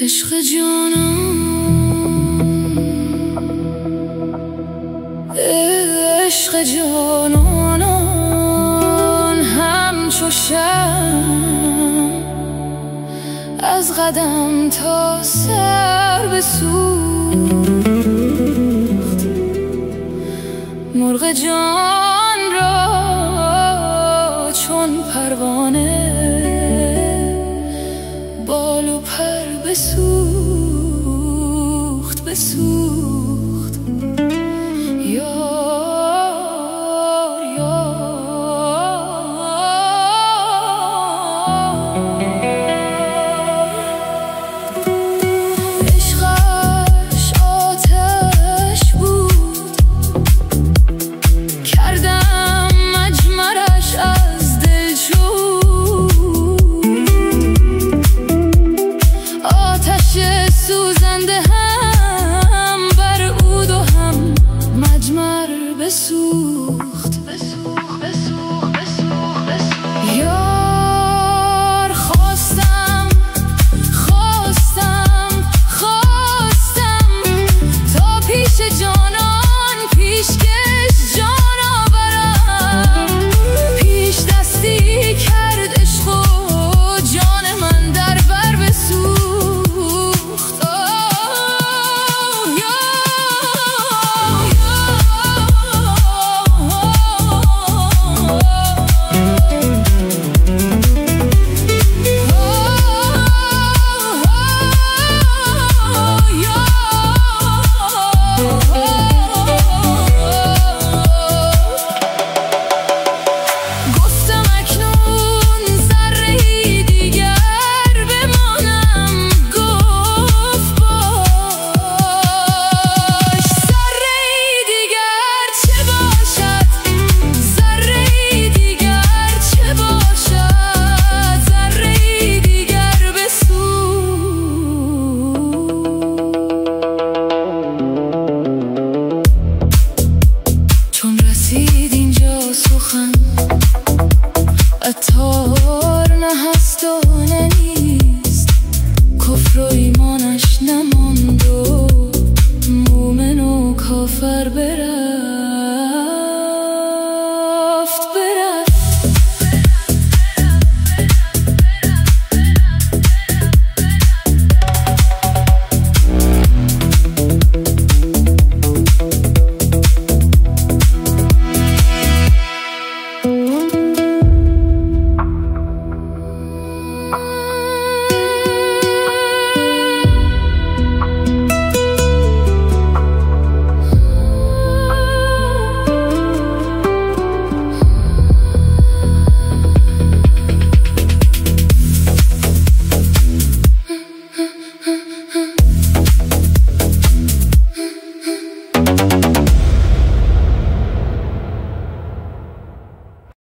عشق جانان، عشق جانان همچو شمع از قدم تا سر بسوخت. مرغ جان را چون پروانه بال و پر بسوخت بسوخت. یار یار عشقش آتش بود، کردم مجمرش از دل جود. آتش سوزنده هم بر عود و هم مجمر بسوخت بسوخت بسوخت بسوخت بسوخت. یار خواستم خواستم خواستم تا پیش جانان پیشکش جان آورم. پیش دستی کرد عشق و جان من در بر بسوخت. گفتم اکنون ذره‌ای دیگر بمانم، گفت باش. ذره‌ای دیگر چه باشد، ذره‌ای دیگر چه باشد، ذره‌ای دیگر چون رسید اینجا سخن عطار نه هست و